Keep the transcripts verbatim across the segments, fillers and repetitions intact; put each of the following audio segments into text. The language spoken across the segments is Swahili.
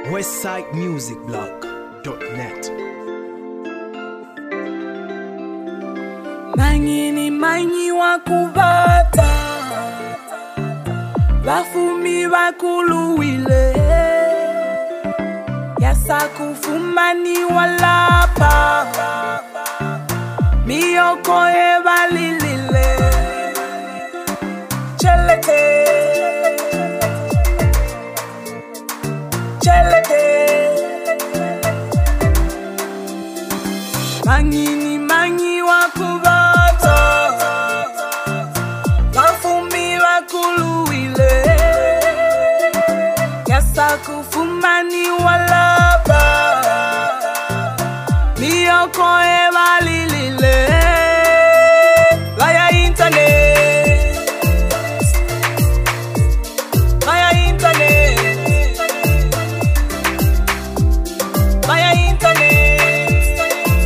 westside music blog dot net. Mangini manyi wakubata Bafumi bakuluwile Yasa kufumani walapa Miyoko ebalilile Chelete Chelete Mangini manyi wakubata Bafumi bakuluwile Yasa kufumani walapa Miyoko ebalilile Vaya internet Vaya internet Vaya internet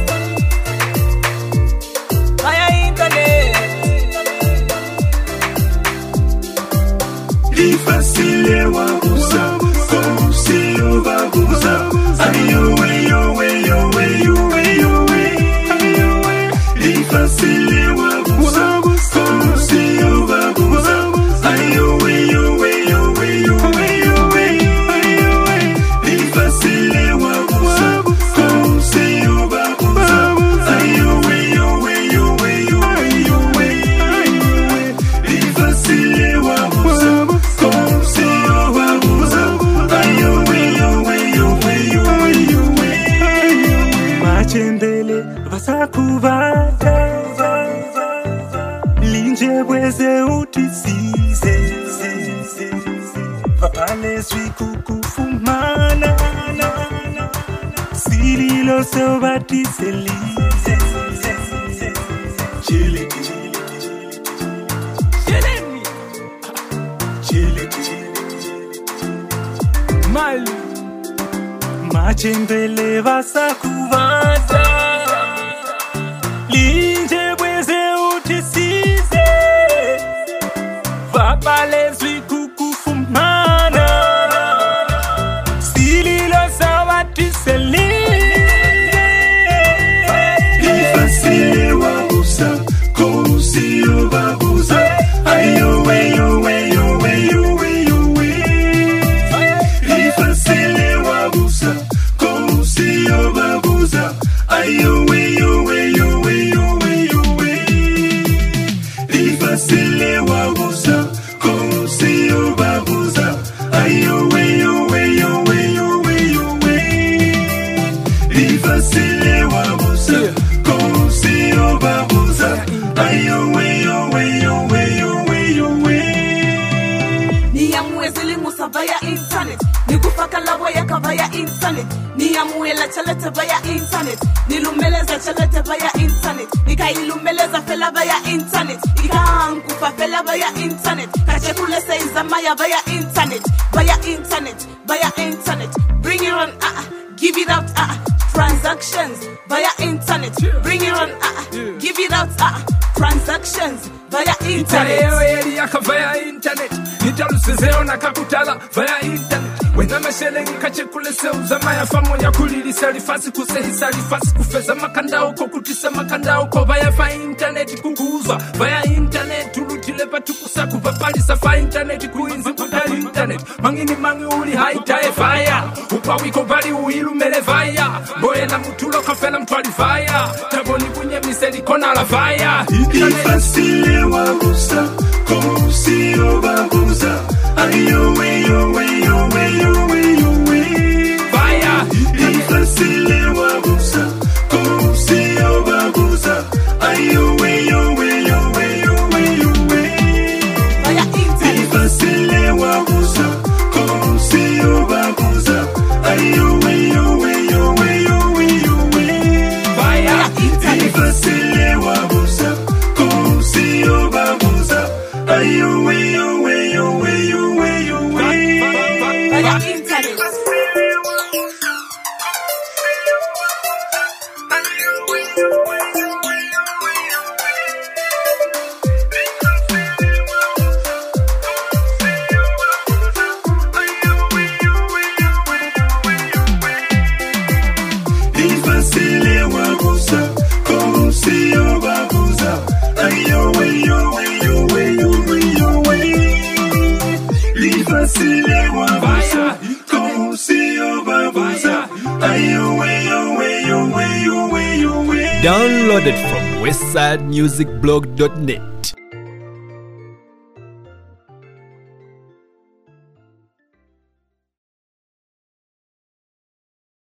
Vaya internet Li facile wa buza Comme si on va buza Ayo weyo weyo weyo weyo weyo Li facile wa buza Comme si on va buza Ayo weyo weyo weyo weyo weyo Li facile wa buza Comme si on va buza Ayo weyo weyo weyo weyo weyo Li facile wa buza Comme si on va buza Ayo weyo weyo weyo weyo weyo Machendele vasakuvata Linje bweze utisize Vapale swi kukufumana Sililo so batiselize Chile chile Chelemi chile Malu Machendele vasakuvata Linje bweze utisize Vapale zwi kukufumana Sililo sawatiselize Li facile wa busa Kosi o babuza Ayo weyo weyo weyo weyo weyo Li facile wa busa Kosi o babuza Ayo weyo weyo weyo weyo weyo Li facile wa busa Kosi o babuza Ayo weyo weyo weyo weyo weyo Li facile wa busa Kosi o babuza Ayo weyo weyo weyo weyo weyo Niyamwe zilimusa via internet Nikufaka labo yaka via internet Niyamuela chalete via internet Nilumeleza chalete via internet Nikailumeleza fela via internet Ikaankufa fela via internet Kachekule seiza maya via internet Via internet, via internet Bring it on, uh, give it out, uh, transactions via internet Bring it on, uh, give it out, uh, transactions via internet Italeo yeli yaka via internet Nitalusezeo na kakutala via internet Wena meshele nikache kule seuza maya famo ya kulili salifasi kusehi salifasi kufeza makanda uko kutisa makanda uko via fa internet kukuuza via internet tulutile patu kusaku papali safa internet kuinzi kutali internet Mangini mangi uli haitae via Upa wiko vali uilu mele via Boye na mutulo kafena mtuali via Taboni bunye miseli kona la via Li facile wa busa Kosi o babuza Ayo weyo weyo weyo weyo weyo Via Li facile wa busa Kosi o babuza Ayo weyo weyo weyo weyo weyo via Li internet facile wa busa Kosi o babuza Ayo weyo weyo weyo weyo weyo Via Li facile wa busa Kosi o babuza Ayo weyo weyo weyo Nifasile wabusa Kousiyo babusa Ayo weyo weyo weyo weyo weyo. Downloaded from westside music blog dot net.